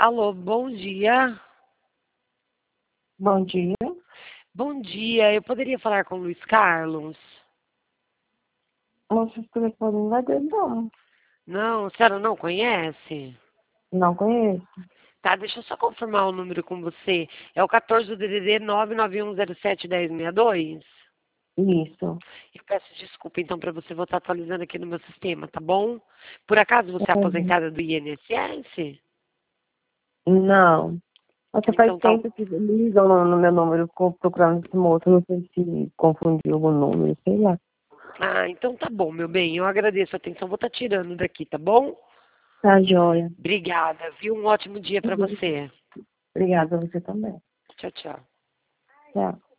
Alô, bom dia. Bom dia. Bom dia, eu poderia falar com o Luiz Carlos? Moça, esse telefone não é dele, não. Não, a senhora não conhece? Não conheço. Tá, deixa eu só confirmar o número com você. É o 14 do DDD 991071062? Isso. Eu peço desculpa, então, para você voltar atualizando aqui no meu sistema, tá bom? Por acaso você é Uhum. aposentada do INSS? Não. Você faz Então tá. tempo que ligam no meu número procurando esse moço. Não sei se confundiu o número, sei lá. Ah, então tá bom, meu bem. Eu agradeço a atenção. Vou estar tirando daqui, tá bom? Tá, joia. Obrigada, viu? Um ótimo dia para Uhum. você. Obrigada a você também. Tchau, tchau. Tchau.